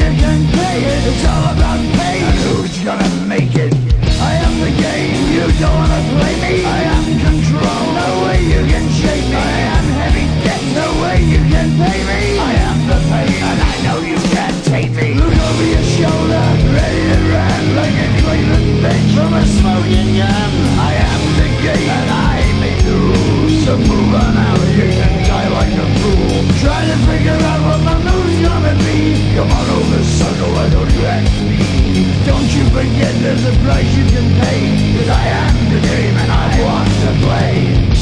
you can pay it. It's all about pain, and who's gonna make it? I am the game, you don't wanna play me. I am control, no way you can shake me. I am heavy debt, no way you can pay me. I am the pain, and I know you can't take me. Look over your shoulder, ready to run like a Cleveland bench from a smoking gun. I am the game, and I make the rules. So move on out, you can die like a fool. Trying to figure out what my move's gonna be. Come on over, sucker, why don't you ask me? Don't you forget there's a price you can pay. 'Cause I am the game and I want to play.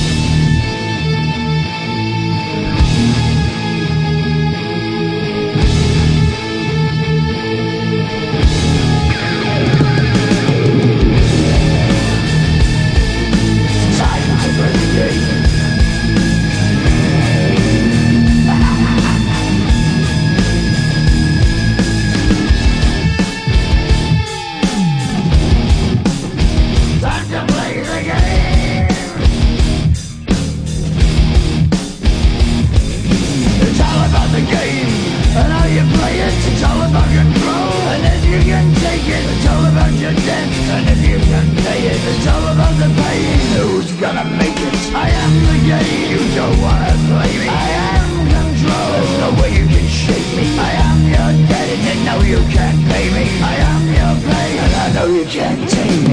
It's all about control, and if you can take it, it's all about your debt, and if you can pay it, it's all about the pain. Who's gonna make it? I am the game, you don't wanna play me. I am control, there's no way you can shake me. I am your debt, and you know you can't pay me. I am your pain, and I know you can't take me.